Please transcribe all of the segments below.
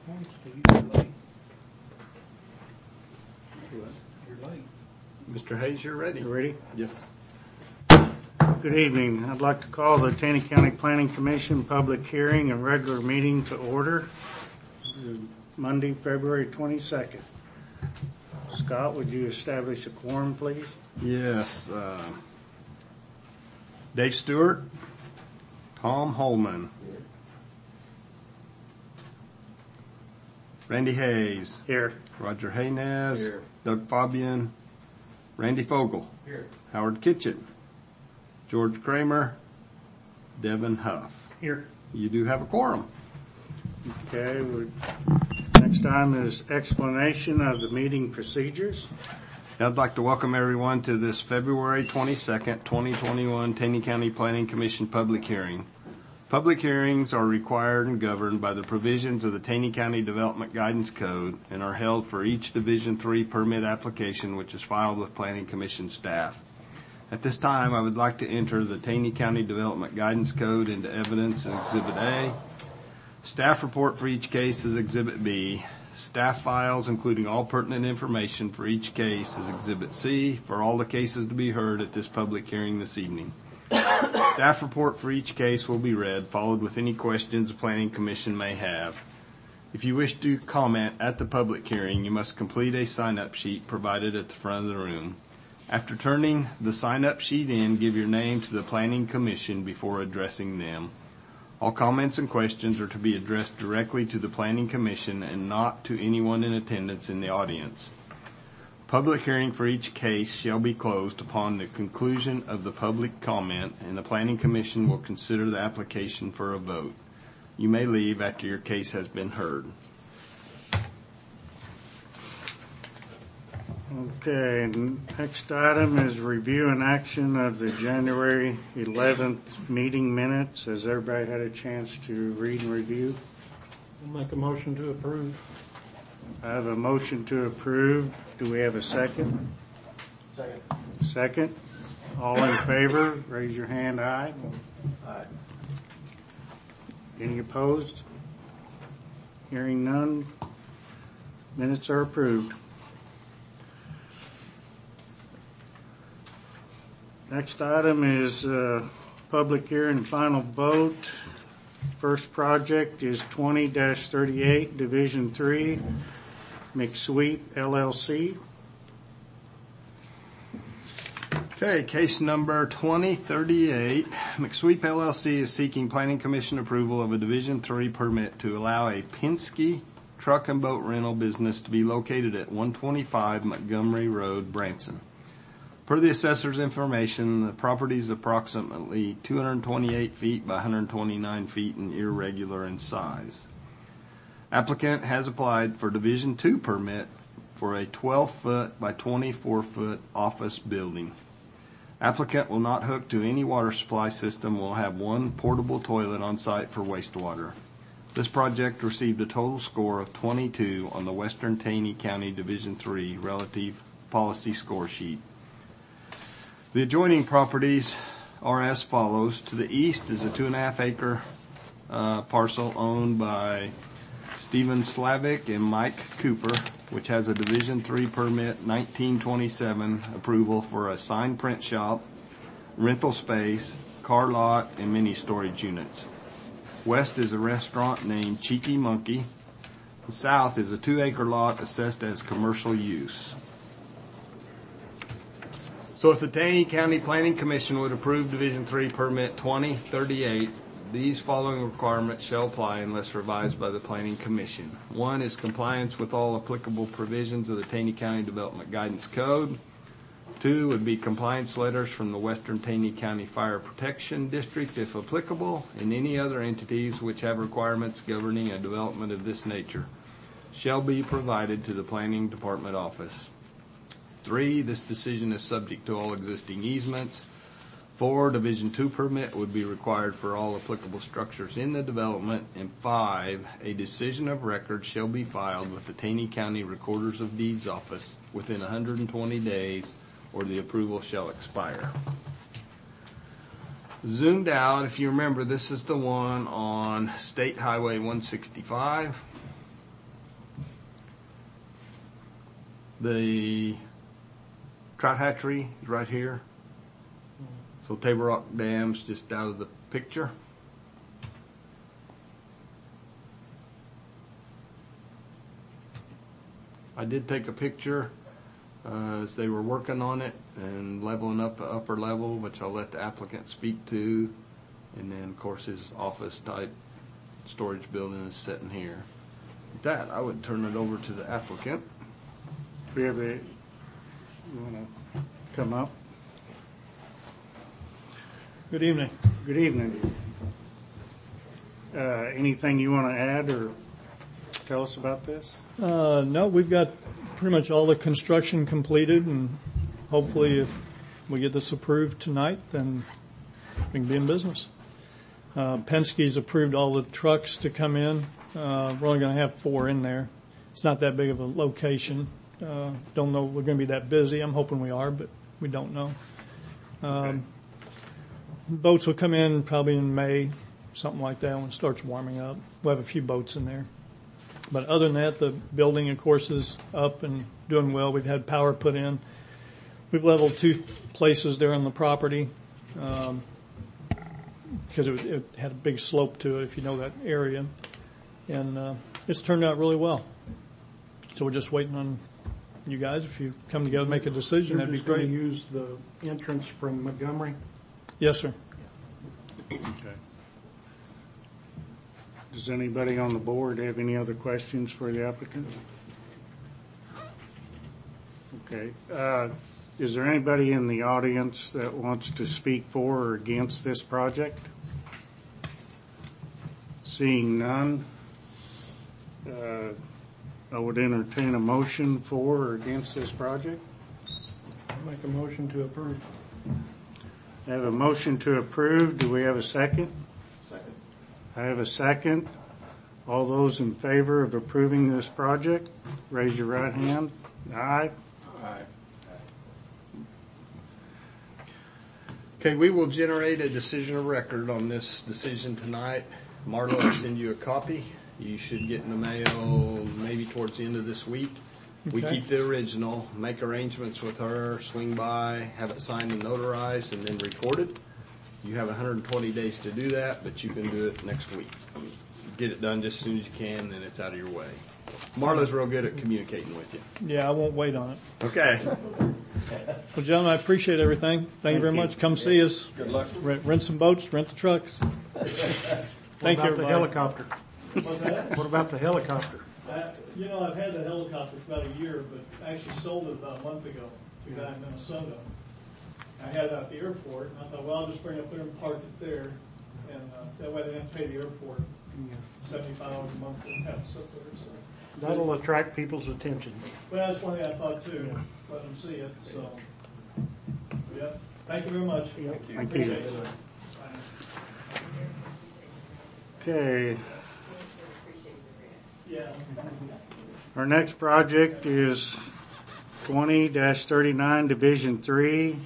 You're late. Mr. Hayes, you're ready. You ready? Yes. Good evening. I'd like to call the Taney County Planning Commission public hearing and regular meeting to order. Monday, February 22nd. Scott, would you establish a quorum, please? Yes. Dave Stewart, Tom Holman, Randy Hayes, Here. Roger Haynez, Here. Doug Fabian, Randy Fogel, Here. Howard Kitchen, George Kramer, Devin Huff. Here. You do have a quorum. Okay. Next item is explanation of the meeting procedures. I'd like to welcome everyone to this February 22nd, 2021 Taney County Planning Commission public hearing. Public hearings are required and governed by the provisions of the Taney County Development Guidance Code and are held for each Division III permit application which is filed with Planning Commission staff. At this time, I would like to enter the Taney County Development Guidance Code into evidence in Exhibit A. Staff report for each case is Exhibit B. Staff files, including all pertinent information for each case, is Exhibit C for all the cases to be heard at this public hearing this evening. Staff report for each case will be read, followed with any questions the Planning Commission may have. If you wish to comment at the public hearing, you must complete a sign-up sheet provided at the front of the room. After turning the sign-up sheet in, give your name to the Planning Commission before addressing them. All comments and questions are to be addressed directly to the Planning Commission and not to anyone in attendance in the audience. Public hearing for each case shall be closed upon the conclusion of the public comment, and the Planning Commission will consider the application for a vote. You may leave after your case has been heard. Okay, next item is review and action of the January 11th meeting minutes. Has everybody had a chance to read and review? I'll make a motion to approve. I have a motion to approve. Do we have a second? Second. Second. All in favor, raise your hand. Aye. Aye. Any opposed? Hearing none. Minutes are approved. Next item is public hearing and final vote. First project is 20-38, Division 3, McSweep LLC. Okay, case number 2038. McSweep LLC is seeking Planning Commission approval of a Division III permit to allow a Penske truck and boat rental business to be located at 125 Montgomery Road, Branson. Per the assessor's information, the property is approximately 228 feet by 129 feet and irregular in size. Applicant has applied for Division II permit for a 12-foot by 24-foot office building. Applicant will not hook to any water supply system, will have one portable toilet on site for wastewater. This project received a total score of 22 on the Western Taney County Division III Relative Policy Score Sheet. The adjoining properties are as follows. To the east is a 2.5 acre parcel owned by Stephen Slavic and Mike Cooper, which has a Division III permit 1927 approval for a sign print shop, rental space, car lot, and mini storage units. West is a restaurant named Cheeky Monkey. The south is a 2 acre lot assessed as commercial use. So if the Taney County Planning Commission would approve Division III Permit 2038, these following requirements shall apply unless revised by the Planning Commission. One is compliance with all applicable provisions of the Taney County Development Guidance Code. Two would be compliance letters from the Western Taney County Fire Protection District, if applicable, and any other entities which have requirements governing a development of this nature shall be provided to the Planning Department office. 3, this decision is subject to all existing easements. 4, Division II permit would be required for all applicable structures in the development. And 5, a decision of record shall be filed with the Taney County Recorders of Deeds office within 120 days or the approval shall expire. Zoomed out, if you remember, this is the one on State Highway 165. The trout hatchery is right here. So Table Rock Dam's just out of the picture. I did take a picture as they were working on it and leveling up the upper level, which I'll let the applicant speak to. And then, of course, his office type storage building is sitting here. With that, I would turn it over to the applicant. We have you want to come up? Good evening. Good evening. Anything you want to add or tell us about this? No, we've got pretty much all the construction completed, and hopefully if we get this approved tonight, then we can be in business. Penske's approved all the trucks to come in. We're only going to have 4 in there. It's not that big of a location. Don't know we're going to be that busy. I'm hoping we are, but we don't know. Okay. Boats will come in probably in May, something like that, when it starts warming up. We'll have a few boats in there. But other than that, the building, of course, is up and doing well. We've had power put in. We've leveled 2 places there on the property because it had a big slope to it, if you know that area. And it's turned out really well. So we're just waiting on you guys. If you come together and make a decision, that'd be You're great. just going to use the entrance from Montgomery? Yes, sir. Okay. Does anybody on the board have any other questions for the applicant? Okay. Is there anybody in the audience that wants to speak for or against this project? Seeing none, I would entertain a motion for or against this project. I'll make a motion to approve. I have a motion to approve. Do we have a second? Second. I have a second. All those in favor of approving this project, raise your right hand. Aye. Aye. Okay, we will generate a decision of record on this decision tonight. Marla will send you a copy. You should get in the mail maybe towards the end of this week. We Okay. keep the original, make arrangements with her, swing by, have it signed and notarized, and then recorded. You have 120 days to do that, but you can do it next week. Get it done just as soon as you can, then it's out of your way. Marla's real good at communicating with you. Yeah, I won't wait on it. Okay. Well, gentlemen, I appreciate everything. Thank you very much. Come see us. Good luck. Rent some boats, rent the trucks. Thank you, What about the everybody. helicopter? What's that? What about the helicopter? I've had the helicopter for about a year, but I actually sold it about a month ago to a guy in Minnesota. I had it at the airport, and I thought, well, I'll just bring it up there and park it there, and that way they don't have to pay the airport $75 a month to have it sit there. So, That'll attract people's attention. well, that's one thing I thought too. Let them see it. So, yeah. Thank you very much. Thank you. Appreciate it. Okay. Yeah. Our next project is 20-39 Division 3.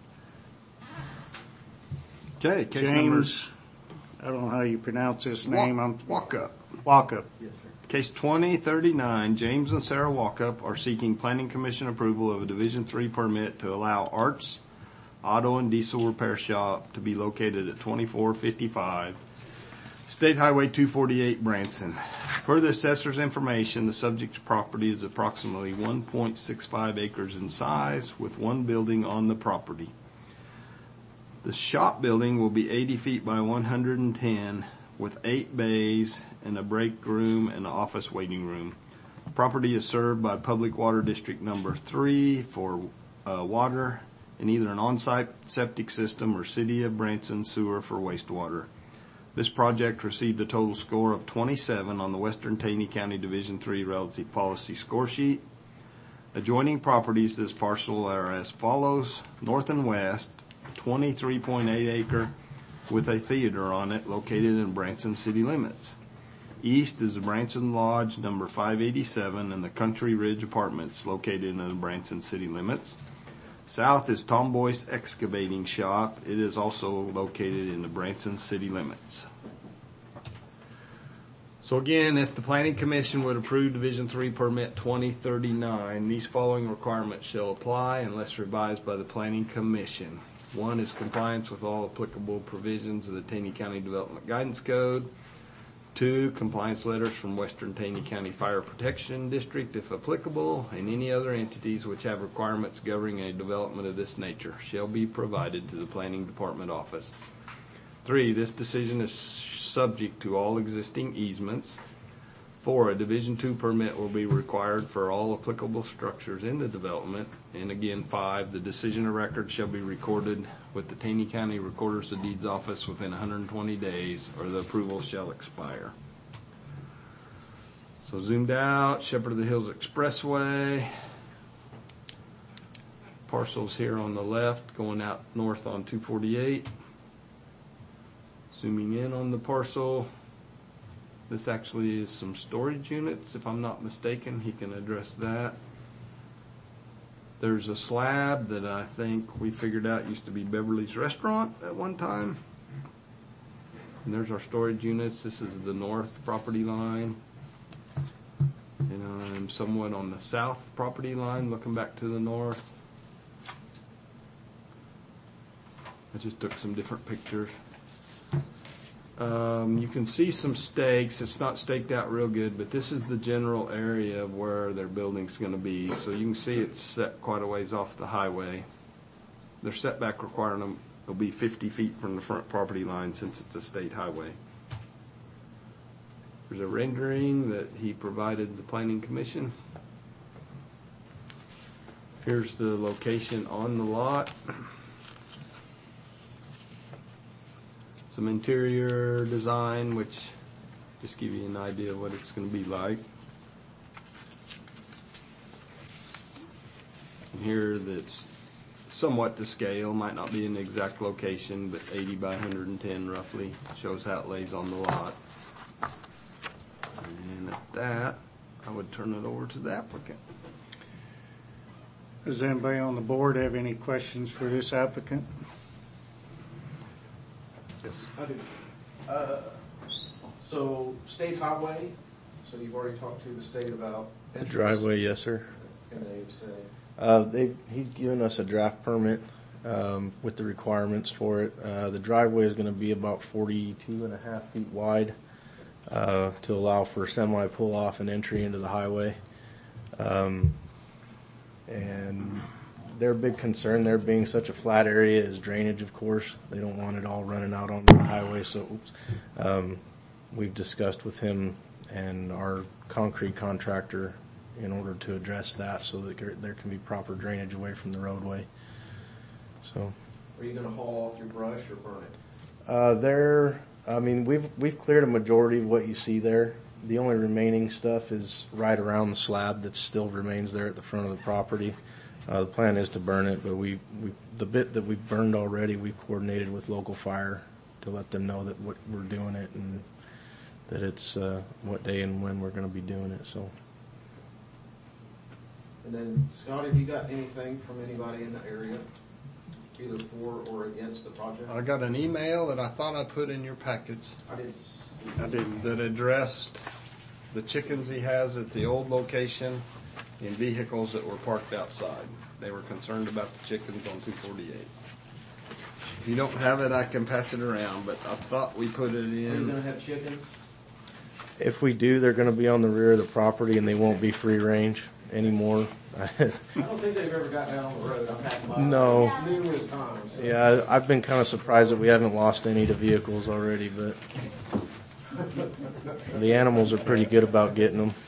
Okay, case James, I don't know how you pronounce this name. I'm Walk up. Walkup. Yes, sir. Case 2039, James and Sarah Walkup are seeking Planning Commission approval of a Division 3 permit to allow Arts Auto and Diesel Repair Shop to be located at 2455 State Highway 248, Branson. Per the assessor's information, the subject property is approximately 1.65 acres in size with one building on the property. The shop building will be 80 feet by 110 with 8 bays and a break room and an office waiting room. Property is served by Public Water District Number 3 for water and either an on-site septic system or City of Branson sewer for wastewater. This project received a total score of 27 on the Western Taney County Division 3 Relative Policy Score Sheet. Adjoining properties to this parcel are as follows: north and west, 23.8 acre with a theater on it located in Branson city limits. East is the Branson Lodge number 587 and the Country Ridge Apartments located in the Branson city limits. South is Tom Boyce Excavating Shop. It is also located in the Branson city limits. So again, if the Planning Commission would approve Division 3 Permit 2039, these following requirements shall apply unless revised by the Planning Commission. One is compliance with all applicable provisions of the Taney County Development Guidance Code. 2, compliance letters from Western Taney County Fire Protection District, if applicable, and any other entities which have requirements governing a development of this nature shall be provided to the Planning Department office. 3, this decision is subject to all existing easements. 4, a Division 2 permit will be required for all applicable structures in the development. And again, 5, the decision of record shall be recorded with the Taney County Recorder's of Deeds office within 120 days, or the approval shall expire. So zoomed out, Shepherd of the Hills Expressway. Parcels here on the left going out north on 248. Zooming in on the parcel, this actually is some storage units, if I'm not mistaken. He can address that. There's a slab that I think we figured out used to be Beverly's Restaurant at one time. And there's our storage units. This is the north property line. And I'm somewhat on the south property line, looking back to the north. I just took some different pictures. You can see some stakes. It's not staked out real good, but this is the general area of where their building's going to be. So you can see it's set quite a ways off the highway. Their setback requirement will be 50 feet from the front property line since it's a state highway. There's a rendering that he provided the Planning Commission. Here's the location on the lot. Some interior design, which just give you an idea of what it's going to be like. And here that's somewhat to scale, might not be in the exact location, but 80 by 110 roughly shows how it lays on the lot. And at that, I would turn it over to the applicant. Does anybody on the board have any questions for this applicant? I do. So state highway, so you've already talked to the state about The entrance. driveway, yes, sir. And they say, He's given us a draft permit with the requirements for it. The driveway is going to be about 42.5 feet wide to allow for semi pull-off and entry into the highway. And their big concern there being such a flat area is drainage, of course. They don't want it all running out onto the highway. So we've discussed with him and our concrete contractor in order to address that so that there can be proper drainage away from the roadway. So, are you going to haul off your brush or burn it? We've cleared a majority of what you see there. The only remaining stuff is right around the slab that still remains there at the front of the property. The plan is to burn it, but the bit that we've burned already, we've coordinated with local fire to let them know that what we're doing it and that it's what day and when we're going to be doing it. So. And then, Scott, have you got anything from anybody in the area, either for or against the project? I got an email that I thought I put in your packets. I didn't. I didn't. That addressed the chickens he has at the old location in vehicles that were parked outside. They were concerned about the chickens on 248. If you don't have it, I can pass it around, but I thought we put it Are you going to in. have chickens? If we do, they're going to be on the rear of the property and they won't be free range anymore. I don't think they've ever gotten out on the road. I've passed by No. numerous times. So. Yeah, I've been kind of surprised that we haven't lost any to vehicles already, but the animals are pretty good about getting them.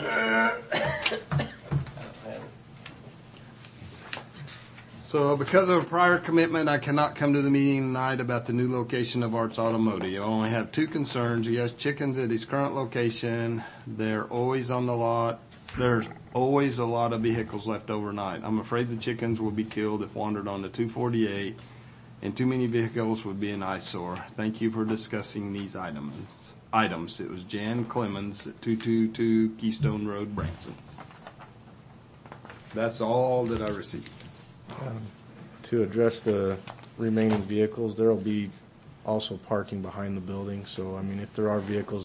So because of a prior commitment, I cannot come to the meeting tonight about the new location of Arts Automotive. I only have two concerns. He has chickens at his current location. They're always on the lot. There's always a lot of vehicles left overnight. I'm afraid the chickens will be killed if wandered on the 248, and too many vehicles would be an eyesore. Thank you for discussing these items. It was Jan Clemens at 222 Keystone Road, Branson. That's all that I received. To address the remaining vehicles, there will be also parking behind the building. So, if there are vehicles